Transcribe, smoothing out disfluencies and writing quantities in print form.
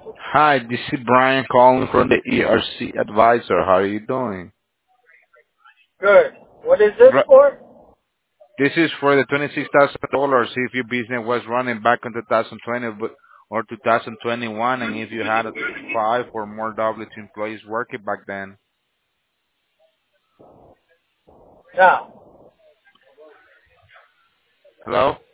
Hi, this is Brian calling from the ERC Advisor. How are you doing? Good. What is this Right. for? This is for the $26,000 if your business was running back in 2020 or 2021, and if you had 5 or more W2 employees working back then. Now, Hello?